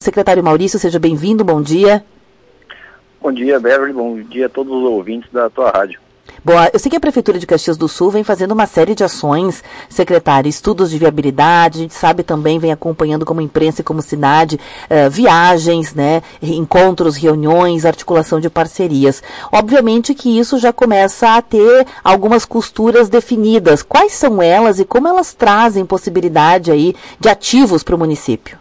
Secretário Maurício, seja bem-vindo, bom dia. Bom dia, Beverly, bom dia a todos os ouvintes da tua rádio. Boa, eu sei que a Prefeitura de Caxias do Sul vem fazendo uma série de ações, secretário, estudos de viabilidade, a gente sabe também, vem acompanhando como imprensa e como cidade, viagens, né, encontros, reuniões, articulação de parcerias. Obviamente que isso já começa a ter algumas costuras definidas. Quais são elas e como elas trazem possibilidade aí de ativos para o município?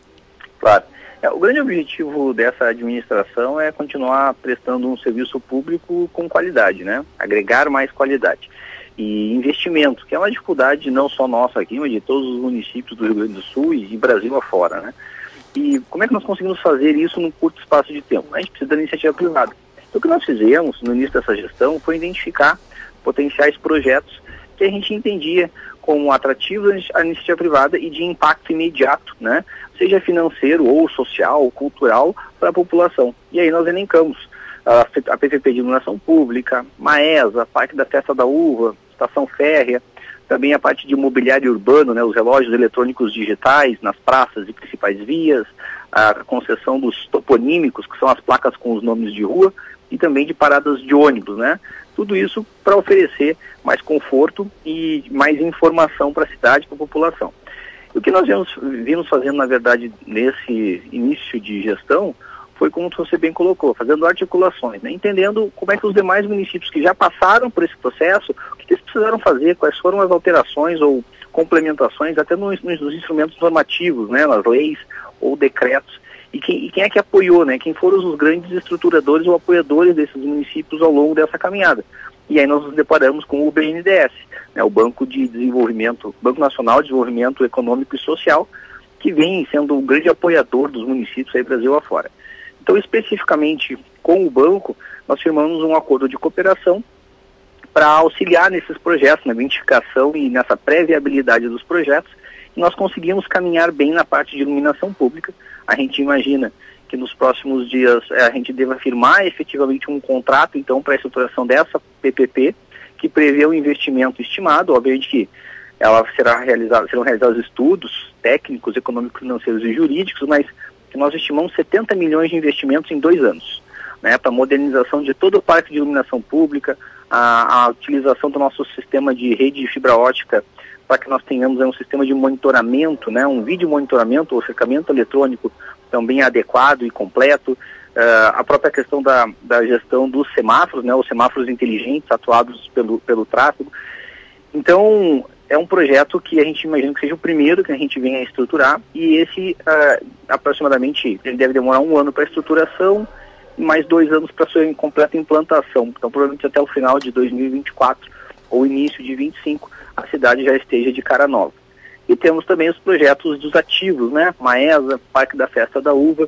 Claro. O grande objetivo dessa administração é continuar prestando um serviço público com qualidade, né? Agregar mais qualidade. E investimento, que é uma dificuldade não só nossa aqui, mas de todos os municípios do Rio Grande do Sul e de Brasil afora, né? E como é que nós conseguimos fazer isso num curto espaço de tempo? A gente precisa da iniciativa privada. Então, o que nós fizemos no início dessa gestão foi identificar potenciais projetos que a gente entendia como atrativos à iniciativa privada e de impacto imediato, né? Seja financeiro ou social ou cultural para a população. E aí nós elencamos a PPP de iluminação pública, Maesa, Parque da Festa da Uva, Estação Férrea, também a parte de mobiliário urbano, né? Os relógios eletrônicos digitais nas praças e principais vias, a concessão dos toponímicos, que são as placas com os nomes de rua, e também de paradas de ônibus, né? Tudo isso para oferecer mais conforto e mais informação para a cidade, para a população. O que nós vimos fazendo, na verdade, nesse início de gestão, foi como você bem colocou, fazendo articulações, né? Entendendo como é que os demais municípios que já passaram por esse processo, o que eles precisaram fazer, quais foram as alterações ou complementações, até nos instrumentos normativos, né? Nas leis ou decretos. E quem é que apoiou, né? Quem foram os grandes estruturadores ou apoiadores desses municípios ao longo dessa caminhada. E aí nós nos deparamos com o BNDES, né, o Banco de Desenvolvimento, Banco Nacional de Desenvolvimento Econômico e Social, que vem sendo um grande apoiador dos municípios aí Brasil afora. Então, especificamente com o banco, nós firmamos um acordo de cooperação para auxiliar nesses projetos, na identificação e nessa pré-viabilidade dos projetos, e nós conseguimos caminhar bem na parte de iluminação pública. A gente imagina que nos próximos dias a gente deva firmar efetivamente um contrato, então, para a estruturação dessa PPP, que prevê o investimento estimado. Obviamente que ela serão realizados estudos técnicos, econômicos, financeiros e jurídicos, mas que nós estimamos 70 milhões de investimentos em 2 anos, né, para a modernização de todo o parque de iluminação pública, a utilização do nosso sistema de rede de fibra ótica, para que nós tenhamos um sistema de monitoramento, né, um vídeo monitoramento ou cercamento eletrônico também adequado e completo, a própria questão da gestão dos semáforos, né, os semáforos inteligentes atuados pelo tráfego. Então, é um projeto que a gente imagina que seja o primeiro que a gente venha a estruturar, e esse, aproximadamente, ele deve demorar 1 ano para a estruturação e mais 2 anos para a sua completa implantação. Então, provavelmente até o final de 2024 ou início de 2025, a cidade já esteja de cara nova. E temos também os projetos dos ativos, né? Maesa, Parque da Festa da Uva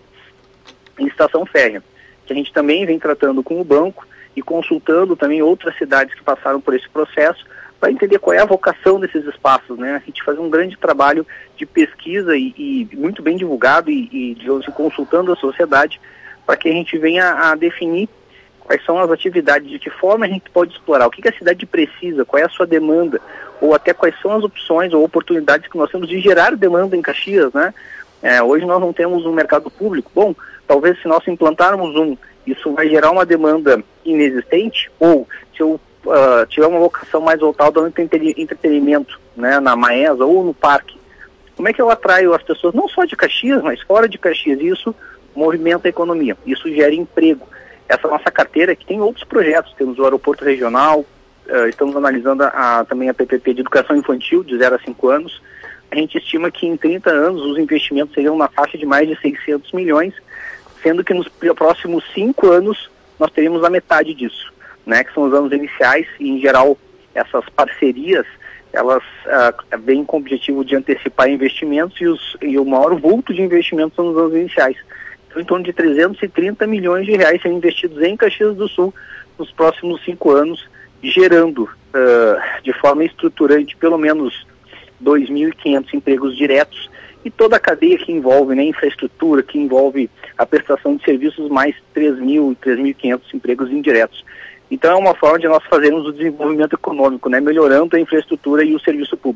e Estação Férrea, que a gente também vem tratando com o banco e consultando também outras cidades que passaram por esse processo para entender qual é a vocação desses espaços, né? A gente faz um grande trabalho de pesquisa e muito bem divulgado e digamos, consultando a sociedade para que a gente venha a definir quais são as atividades, de que forma a gente pode explorar, o que a cidade precisa, qual é a sua demanda, ou até quais são as opções ou oportunidades que nós temos de gerar demanda em Caxias, né? Hoje nós não temos um mercado público. Bom, talvez se nós implantarmos isso vai gerar uma demanda inexistente, ou se eu tiver uma vocação mais voltada ao entretenimento, né, na Maesa ou no parque, como é que eu atraio as pessoas, não só de Caxias, mas fora de Caxias? Isso movimenta a economia, isso gera emprego. Essa nossa carteira, que tem outros projetos, temos o aeroporto regional, estamos analisando também a PPP de educação infantil, de 0 a 5 anos. A gente estima que em 30 anos os investimentos seriam na faixa de mais de 600 milhões, sendo que nos próximos 5 anos nós teríamos a metade disso, né, que são os anos iniciais, e em geral essas parcerias, elas vêm com o objetivo de antecipar investimentos e o maior vulto de investimentos são nos anos iniciais. Em torno de 330 milhões de reais serem investidos em Caxias do Sul nos próximos 5 anos, gerando de forma estruturante pelo menos 2.500 empregos diretos e toda a cadeia que envolve, né, infraestrutura, que envolve a prestação de serviços, mais 3.000 e 3.500 empregos indiretos. Então é uma forma de nós fazermos o desenvolvimento econômico, né, melhorando a infraestrutura e o serviço público.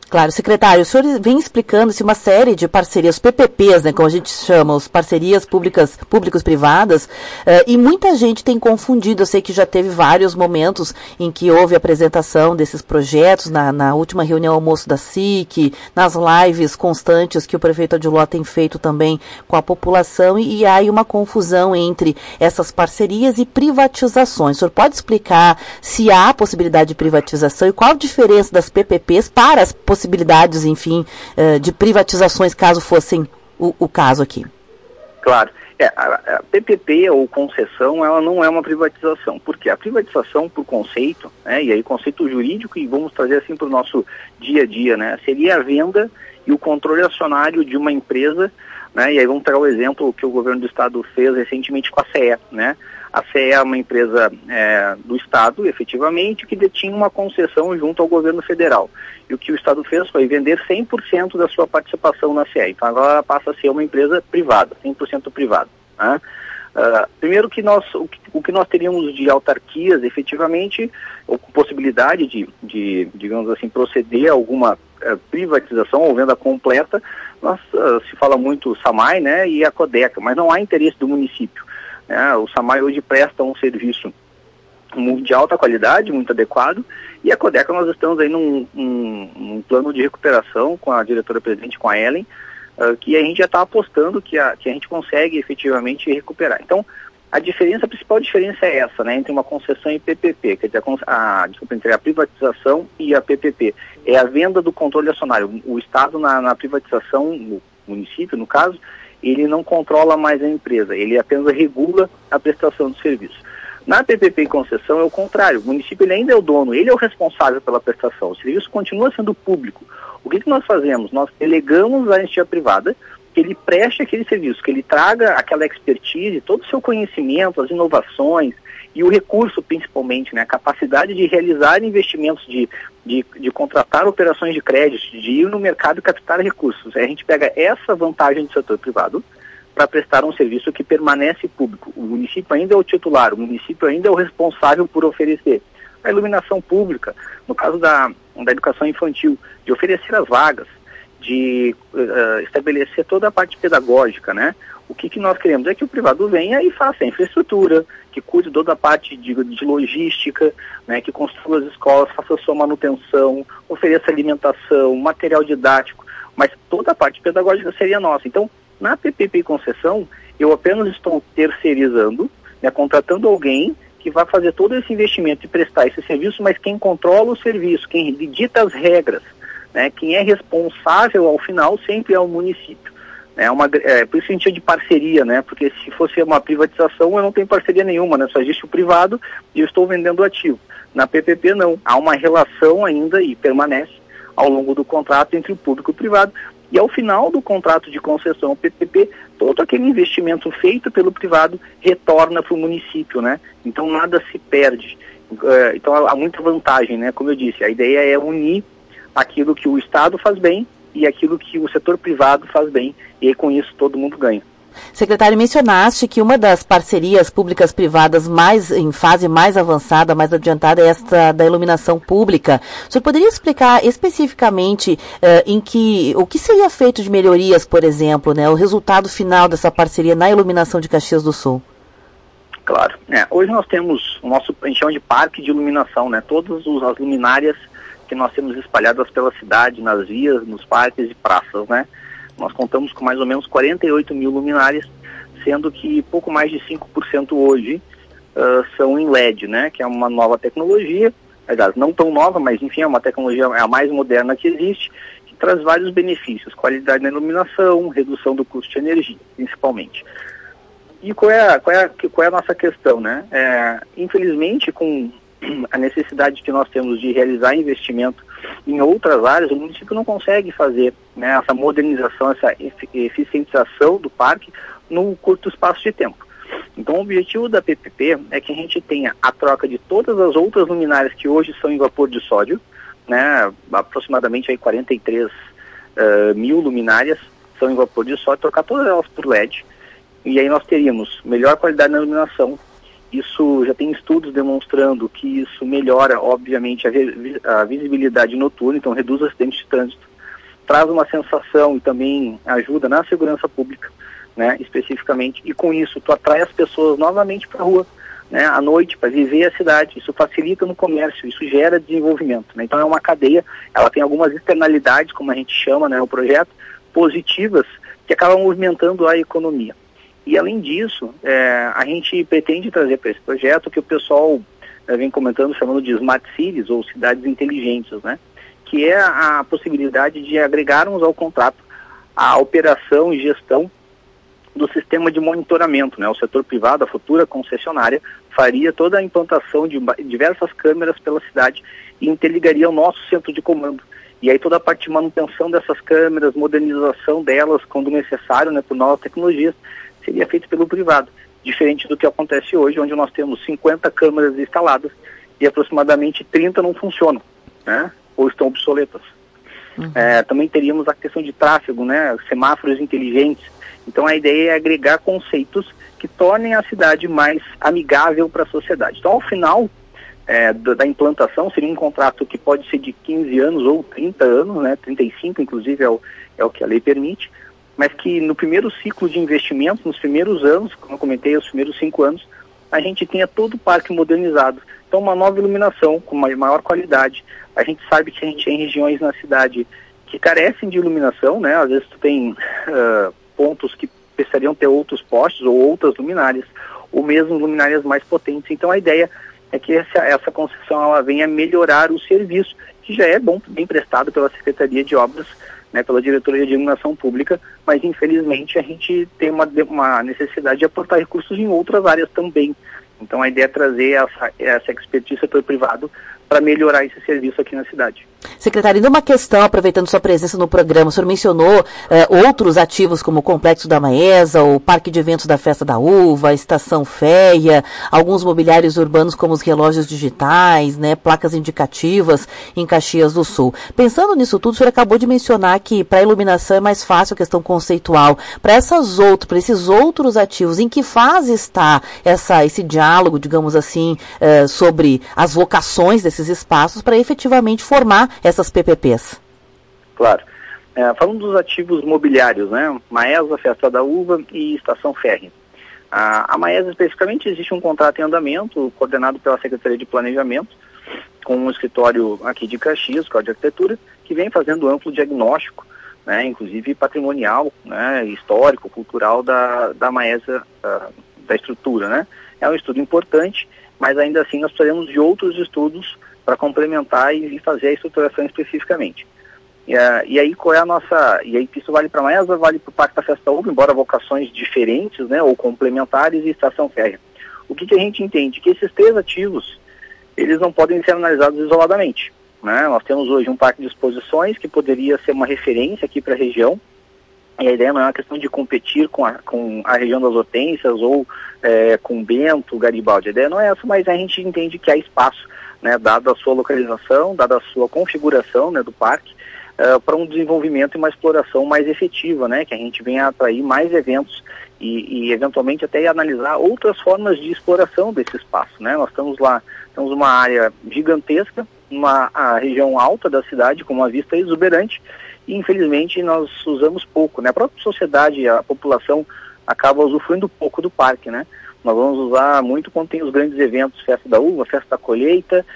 Claro, secretário, o senhor vem explicando-se uma série de parcerias, PPPs, né, como a gente chama, as parcerias públicos-privadas, e muita gente tem confundido. Eu sei que já teve vários momentos em que houve apresentação desses projetos, na última reunião almoço da SIC, nas lives constantes que o prefeito Odiló tem feito também com a população, e há aí uma confusão entre essas parcerias e privatizações. O senhor pode explicar se há possibilidade de privatização e qual a diferença das PPPs para as possibilidades, enfim, de privatizações, caso fossem o caso aqui? Claro. A PPP ou concessão, ela não é uma privatização, porque a privatização, por conceito, né, e aí conceito jurídico, e vamos trazer assim para o nosso dia a dia, né, seria a venda e o controle acionário de uma empresa, né, e aí vamos pegar o exemplo que o governo do estado fez recentemente com a CE, né. A CE é uma empresa do Estado, efetivamente, que detinha uma concessão junto ao governo federal. E o que o Estado fez foi vender 100% da sua participação na CE. Então agora ela passa a ser uma empresa privada, 100% privada. Né? Primeiro que o que nós teríamos de autarquias, efetivamente, ou com possibilidade de digamos assim, proceder a alguma privatização ou venda completa, se fala muito o SAMAI, né, e a CODECA, mas não há interesse do município. O SAMAI hoje presta um serviço de alta qualidade, muito adequado, e a CODECA nós estamos aí num plano de recuperação com a diretora-presidente, com a Ellen, que a gente já está apostando que a gente consegue efetivamente recuperar. Então, a principal diferença é essa, né, entre uma concessão e PPP, quer dizer, entre a privatização e a PPP, é a venda do controle acionário. O Estado na privatização, o município, no caso, ele não controla mais a empresa, ele apenas regula a prestação do serviço. Na PPP e concessão é o contrário, o município ele ainda é o dono, ele é o responsável pela prestação, o serviço continua sendo público. O que nós fazemos? Nós delegamos à iniciativa privada que ele preste aquele serviço, que ele traga aquela expertise, todo o seu conhecimento, as inovações e o recurso principalmente, né, a capacidade de realizar investimentos, de contratar operações de crédito, de ir no mercado e captar recursos. Aí a gente pega essa vantagem do setor privado para prestar um serviço que permanece público. O município ainda é o titular, o município ainda é o responsável por oferecer a iluminação pública, no caso da educação infantil, de oferecer as vagas, de estabelecer toda a parte pedagógica, né? O que nós queremos é que o privado venha e faça a infraestrutura, que cuide toda a parte de logística, né, que construa as escolas, faça a sua manutenção, ofereça alimentação, material didático, mas toda a parte pedagógica seria nossa. Então, na PPP e concessão, eu apenas estou terceirizando, né, contratando alguém que vai fazer todo esse investimento e prestar esse serviço, mas quem controla o serviço, quem dita as regras, né, quem é responsável ao final sempre é o município. Por isso a gente chama de parceria, né? Porque se fosse uma privatização, eu não tenho parceria nenhuma, né? Só existe o privado e eu estou vendendo o ativo. Na PPP não, há uma relação ainda e permanece ao longo do contrato entre o público e o privado. E ao final do contrato de concessão PPP, todo aquele investimento feito pelo privado retorna para o município, né? Então nada se perde. Então há muita vantagem, né? Como eu disse, a ideia é unir aquilo que o Estado faz bem e aquilo que o setor privado faz bem, e aí com isso todo mundo ganha. Secretário, mencionaste que uma das parcerias públicas-privadas em fase mais avançada, mais adiantada, é esta da iluminação pública. O senhor poderia explicar especificamente o que seria feito de melhorias, por exemplo, né, o resultado final dessa parceria na iluminação de Caxias do Sul? Claro. Hoje nós temos a gente chama de parque de iluminação, né, todas as luminárias que nós temos espalhadas pela cidade, nas vias, nos parques e praças, né? Nós contamos com mais ou menos 48 mil luminárias, sendo que pouco mais de 5% hoje são em LED, né? Que é uma nova tecnologia, aliás, não tão nova, mas enfim, é uma tecnologia a mais moderna que existe, que traz vários benefícios, qualidade na iluminação, redução do custo de energia, principalmente. E qual é a nossa questão, né? Infelizmente, com a necessidade que nós temos de realizar investimento em outras áreas, o município não consegue fazer, né, essa modernização, essa eficientização do parque no curto espaço de tempo. Então o objetivo da PPP é que a gente tenha a troca de todas as outras luminárias que hoje são em vapor de sódio, né, aproximadamente aí 43 mil luminárias são em vapor de sódio, trocar todas elas por LED, e aí nós teríamos melhor qualidade na iluminação Isso já tem estudos demonstrando que isso melhora, obviamente, a visibilidade noturna, então reduz acidentes de trânsito, traz uma sensação e também ajuda na segurança pública, né, especificamente, e com isso tu atrai as pessoas novamente para a rua, né, à noite, para viver a cidade. Isso facilita no comércio, isso gera desenvolvimento, né? Então é uma cadeia, ela tem algumas externalidades, como a gente chama, né, o projeto, positivas, que acabam movimentando a economia. E além disso, a gente pretende trazer para esse projeto que o pessoal vem comentando, chamando de Smart Cities, ou cidades inteligentes, né, que é a possibilidade de agregarmos ao contrato a operação e gestão do sistema de monitoramento, né? O setor privado, a futura concessionária, faria toda a implantação de diversas câmeras pela cidade e interligaria ao nosso centro de comando. E aí toda a parte de manutenção dessas câmeras, modernização delas, quando necessário, né, por novas tecnologias, seria feito pelo privado, diferente do que acontece hoje, onde nós temos 50 câmeras instaladas e aproximadamente 30 não funcionam, né, ou estão obsoletas. Uhum. Também teríamos a questão de tráfego, né, semáforos inteligentes. Então a ideia é agregar conceitos que tornem a cidade mais amigável para a sociedade. Então, ao final da implantação, seria um contrato que pode ser de 15 anos ou 30 anos, né, 35 inclusive é o que a lei permite, mas que no primeiro ciclo de investimento, nos primeiros anos, como eu comentei, os primeiros 5 anos, a gente tenha todo o parque modernizado. Então, uma nova iluminação com uma maior qualidade. A gente sabe que a gente tem regiões na cidade que carecem de iluminação, né? Às vezes tu tem pontos que precisariam ter outros postes ou outras luminárias, ou mesmo luminárias mais potentes. Então, a ideia é que essa concessão ela venha melhorar o serviço, que já é bem prestado pela Secretaria de Obras, né, pela Diretoria de Iluminação Pública, mas infelizmente a gente tem uma necessidade de aportar recursos em outras áreas também. Então a ideia é trazer essa expertise do setor privado para melhorar esse serviço aqui na cidade. Secretário, ainda uma questão, aproveitando sua presença no programa, o senhor mencionou outros ativos como o Complexo da Maesa, o Parque de Eventos da Festa da Uva, a Estação Féia, alguns mobiliários urbanos como os relógios digitais, né, placas indicativas em Caxias do Sul. Pensando nisso tudo, o senhor acabou de mencionar que para a iluminação é mais fácil a questão conceitual. Para esses outros ativos, em que fase está esse diálogo, digamos assim, sobre as vocações desses espaços para efetivamente formar essas PPPs? Claro. Falando dos ativos mobiliários, né? Maesa, Festa da Uva e Estação Férrea. A Maesa, especificamente, existe um contrato em andamento, coordenado pela Secretaria de Planejamento, com um escritório aqui de Caxias, Escola de Arquitetura, que vem fazendo amplo diagnóstico, né? Inclusive patrimonial, né? Histórico, cultural da Maesa, da estrutura, né? É um estudo importante, mas ainda assim nós precisamos de outros estudos para complementar e fazer a estruturação especificamente. E aí qual é a nossa... E aí isso vale para a Maesa, vale para o Parque da Festa da Uva, embora vocações diferentes, né, ou complementares, e Estação Férrea. O que a gente entende? Que esses 3 ativos, eles não podem ser analisados isoladamente, né? Nós temos hoje um parque de exposições que poderia ser uma referência aqui para a região, e a ideia não é uma questão de competir com a região das Hortênsias ou com Bento, Garibaldi. A ideia não é essa, mas a gente entende que há espaço, né, dada a sua localização, dada a sua configuração, né, do parque, para um desenvolvimento e uma exploração mais efetiva, né, que a gente venha atrair mais eventos e eventualmente até analisar outras formas de exploração desse espaço, né. Nós temos uma área gigantesca, a região alta da cidade, com uma vista exuberante, e infelizmente nós usamos pouco, né? A própria sociedade, a população acaba usufruindo pouco do parque, né? Nós vamos usar muito quando tem os grandes eventos, Festa da Uva, Festa da Colheita,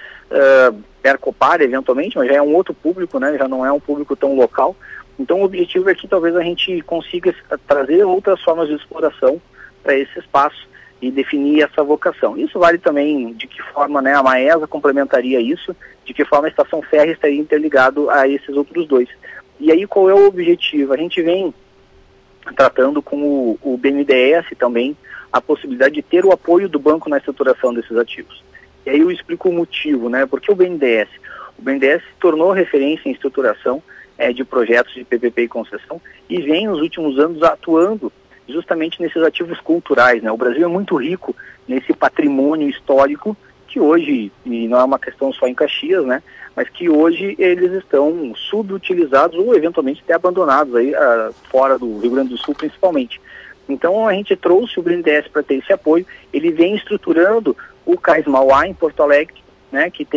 Percopar eventualmente, mas já é um outro público, né? Já não é um público tão local. Então o objetivo é que talvez a gente consiga trazer outras formas de exploração para esse espaço e definir essa vocação. Isso vale também de que forma, né, a Maesa complementaria isso, de que forma a Estação Férrea estaria interligado a esses outros 2. E aí qual é o objetivo? A gente vem tratando com o BNDES também a possibilidade de ter o apoio do banco na estruturação desses ativos. E aí eu explico o motivo, né? Porque o BNDES se tornou referência em estruturação de projetos de PPP e concessão e vem nos últimos anos atuando justamente nesses ativos culturais, né? O Brasil é muito rico nesse patrimônio histórico que hoje, e não é uma questão só em Caxias, né, mas que hoje eles estão subutilizados ou eventualmente até abandonados aí fora do Rio Grande do Sul principalmente. Então a gente trouxe o BNDES para ter esse apoio. Ele vem estruturando o Cais Mauá em Porto Alegre, né, que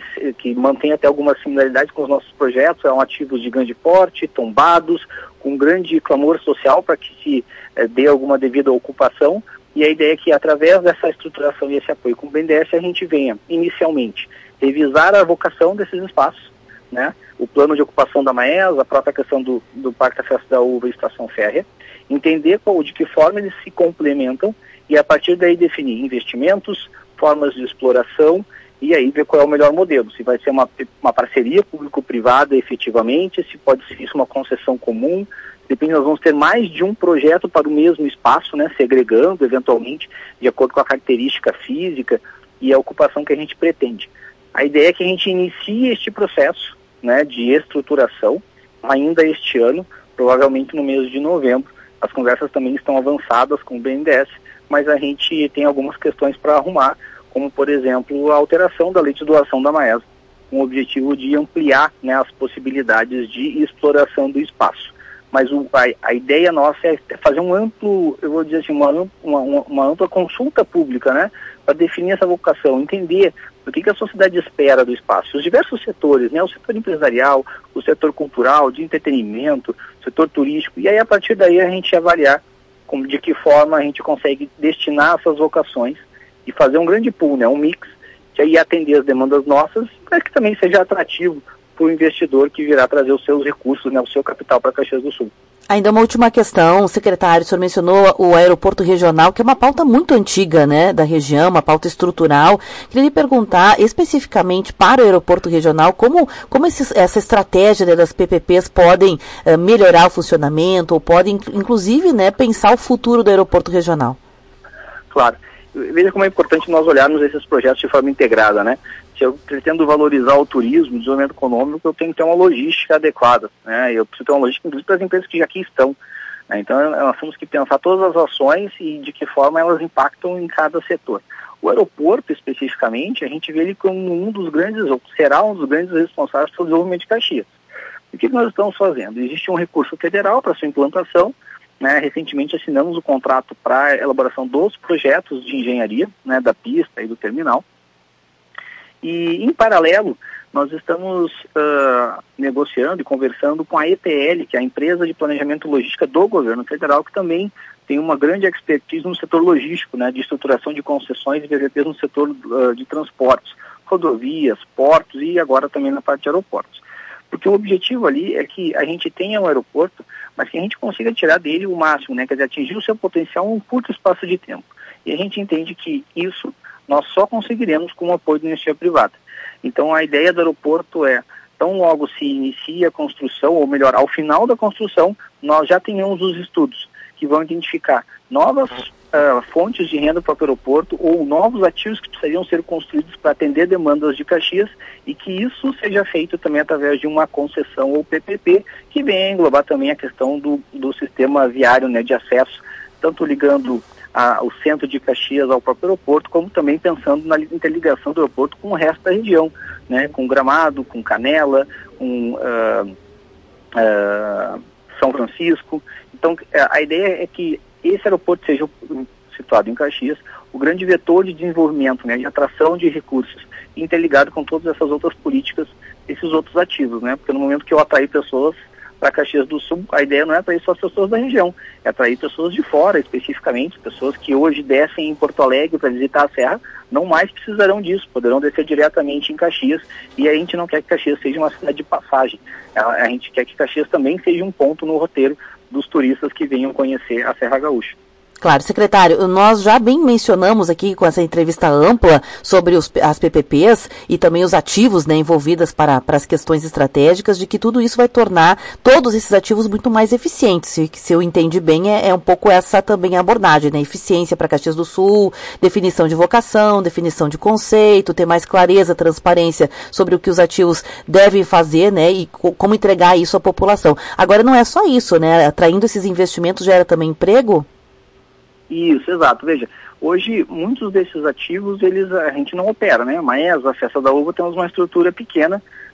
mantém até algumas similaridades com os nossos projetos. São ativos de grande porte, tombados, com grande clamor social para que se dê alguma devida ocupação. E a ideia é que, através dessa estruturação e esse apoio com o BNDES, a gente venha, inicialmente, revisar a vocação desses espaços, né, o plano de ocupação da Maesa, a própria questão do Parque da Festa da Uva e Estação Férrea, entender de que forma eles se complementam e, a partir daí, definir investimentos, formas de exploração, e aí ver qual é o melhor modelo, se vai ser uma parceria público-privada efetivamente, se pode ser isso uma concessão comum. Depende, nós vamos ter mais de um projeto para o mesmo espaço, né, segregando eventualmente de acordo com a característica física e a ocupação que a gente pretende. A ideia é que a gente inicie este processo, né, de estruturação ainda este ano, provavelmente no mês de novembro. As conversas também estão avançadas com o BNDES, mas a gente tem algumas questões para arrumar, como, por exemplo, a alteração da lei de doação da Maesa, com o objetivo de ampliar, né, as possibilidades de exploração do espaço. Mas a ideia nossa é fazer um amplo, eu vou dizer assim, uma ampla consulta pública, né, para definir essa vocação, entender o que a sociedade espera do espaço. Os diversos setores, né, o setor empresarial, o setor cultural, de entretenimento, o setor turístico, e aí a partir daí a gente avaliar de que forma a gente consegue destinar essas vocações e fazer um grande pool, né, um mix, que aí atender as demandas nossas, mas que também seja atrativo para o investidor que virá trazer os seus recursos, né, o seu capital para Caxias do Sul. Ainda uma última questão, secretário, o senhor mencionou o aeroporto regional, que é uma pauta muito antiga, né, da região, uma pauta estrutural. Queria lhe perguntar, especificamente para o aeroporto regional, como essa estratégia, né, das PPPs podem melhorar o funcionamento, ou podem, inclusive, né, pensar o futuro do aeroporto regional? Claro. Veja como é importante nós olharmos esses projetos de forma integrada, né? Se eu pretendo valorizar o turismo, o desenvolvimento econômico, eu tenho que ter uma logística adequada, né? Eu preciso ter uma logística, inclusive, para as empresas que já aqui estão, né? Então, nós temos que pensar todas as ações e de que forma elas impactam em cada setor. O aeroporto, especificamente, a gente vê ele como ou será um dos grandes responsáveis pelo desenvolvimento de Caxias. O que nós estamos fazendo? Existe um recurso federal para sua implantação, né? Recentemente assinamos o contrato para a elaboração dos projetos de engenharia, né, da pista e do terminal. E, em paralelo, nós estamos negociando e conversando com a EPL, que é a Empresa de Planejamento e Logística do Governo Federal, que também tem uma grande expertise no setor logístico, né, de estruturação de concessões e PPPs no setor de transportes, rodovias, portos e agora também na parte de aeroportos. Porque o objetivo ali é que a gente tenha um aeroporto, mas que a gente consiga tirar dele o máximo, né? Quer dizer, atingir o seu potencial em um curto espaço de tempo. E a gente entende que isso nós só conseguiremos com o apoio da iniciativa privada. Então a ideia do aeroporto é, tão logo se inicia a construção, ou melhor, ao final da construção, nós já tenhamos os estudos que vão identificar novas fontes de renda para o aeroporto ou novos ativos que precisariam ser construídos para atender demandas de Caxias e que isso seja feito também através de uma concessão ou PPP que venha englobar também a questão do sistema viário, né, de acesso, tanto ligando o centro de Caxias ao próprio aeroporto, como também pensando na interligação do aeroporto com o resto da região, né, com Gramado, com Canela, com São Francisco. Então, a ideia é que esse aeroporto seja situado em Caxias, o grande vetor de desenvolvimento, né, de atração de recursos, interligado com todas essas outras políticas, esses outros ativos, né, porque no momento que eu atrair pessoas para Caxias do Sul, a ideia não é atrair só as pessoas da região, é atrair pessoas de fora, especificamente, pessoas que hoje descem em Porto Alegre para visitar a Serra, não mais precisarão disso, poderão descer diretamente em Caxias, e a gente não quer que Caxias seja uma cidade de passagem, a gente quer que Caxias também seja um ponto no roteiro dos turistas que venham conhecer a Serra Gaúcha. Claro, secretário, nós já bem mencionamos aqui com essa entrevista ampla sobre as PPPs e também os ativos, né, envolvidos para as questões estratégicas, de que tudo isso vai tornar todos esses ativos muito mais eficientes. Se eu entendi bem, é um pouco essa também a abordagem, né? Eficiência para Caxias do Sul, definição de vocação, definição de conceito, ter mais clareza, transparência sobre o que os ativos devem fazer, né, e como entregar isso à população. Agora, não é só isso, né? Atraindo esses investimentos gera também emprego? Isso, exato. Veja, hoje muitos desses ativos a gente não opera, né? Mas a Festa da Uva temos uma estrutura pequena,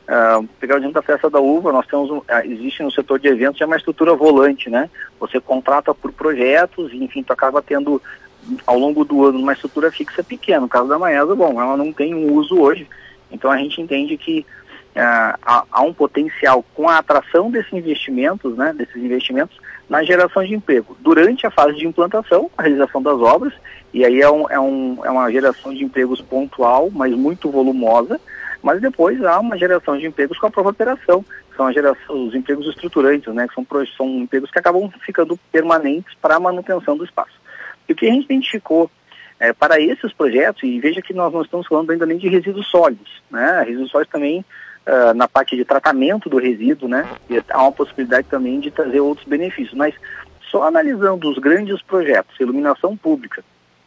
Pegar o exemplo da Festa da Uva, nós temos, existe no setor de eventos já uma estrutura volante, né? Você contrata por projetos e, enfim, tu acaba tendo, ao longo do ano, uma estrutura fixa pequena. No caso da Maesa, bom, ela não tem um uso hoje, então a gente entende que há um potencial com a atração desses investimentos, né, na geração de emprego. Durante a fase de implantação, a realização das obras, e aí é uma geração de empregos pontual, mas muito volumosa, mas depois há uma geração de empregos com a própria operação, que são os empregos estruturantes, né, que são empregos que acabam ficando permanentes para a manutenção do espaço. E o que a gente identificou para esses projetos, e veja que nós não estamos falando ainda nem de resíduos sólidos, né, resíduos sólidos também na parte de tratamento do resíduo, né, e há uma possibilidade também de trazer outros benefícios, mas só analisando os grandes projetos, iluminação pública,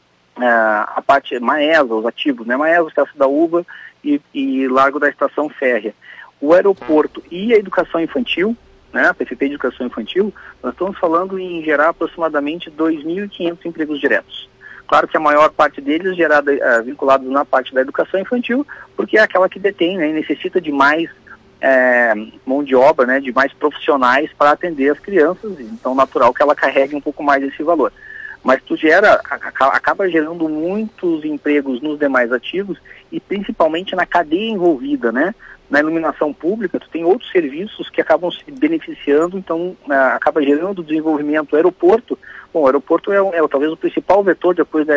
a parte Maesa, os ativos, né, Maesa, Festa da Uva e Largo da Estação Férrea, o aeroporto e a educação infantil, né, a PFP de Educação Infantil, nós estamos falando em gerar aproximadamente 2.500 empregos diretos. Claro que a maior parte deles vinculados na parte da educação infantil, porque é aquela que detém, né, e necessita de mais mão de obra, né, de mais profissionais para atender as crianças, então natural que ela carregue um pouco mais esse valor. Mas acaba gerando muitos empregos nos demais ativos e principalmente na cadeia envolvida, né? Na iluminação pública, tu tem outros serviços que acabam se beneficiando, então acaba gerando desenvolvimento. O aeroporto, bom, o aeroporto é talvez o principal vetor de apoio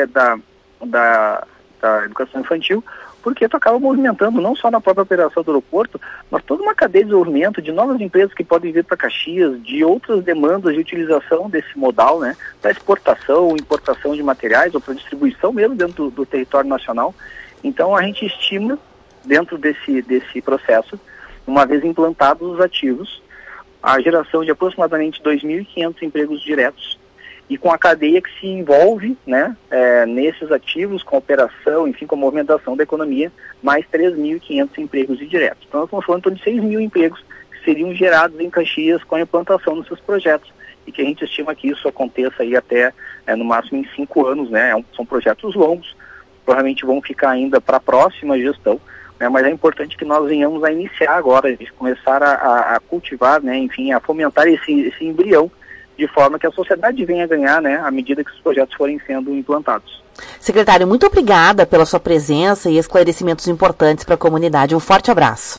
da educação infantil, porque tu acaba movimentando não só na própria operação do aeroporto, mas toda uma cadeia de desenvolvimento de novas empresas que podem vir para Caxias, de outras demandas de utilização desse modal, né, para exportação, importação de materiais ou para distribuição mesmo dentro do território nacional. Então a gente estima, dentro desse processo, uma vez implantados os ativos, a geração de aproximadamente 2.500 empregos diretos, e com a cadeia que se envolve, né, nesses ativos, com a operação, enfim, com a movimentação da economia, mais 3.500 empregos indiretos. Então nós estamos falando de 6.000 empregos que seriam gerados em Caxias com a implantação desses projetos, e que a gente estima que isso aconteça aí até, no máximo, em 5 anos, né, são projetos longos, provavelmente vão ficar ainda para a próxima gestão, né, mas é importante que nós venhamos a iniciar agora, a gente começar a cultivar, né, enfim, a fomentar esse embrião, de forma que a sociedade venha a ganhar, né, à medida que os projetos forem sendo implantados. Secretário, muito obrigada pela sua presença e esclarecimentos importantes para a comunidade. Um forte abraço.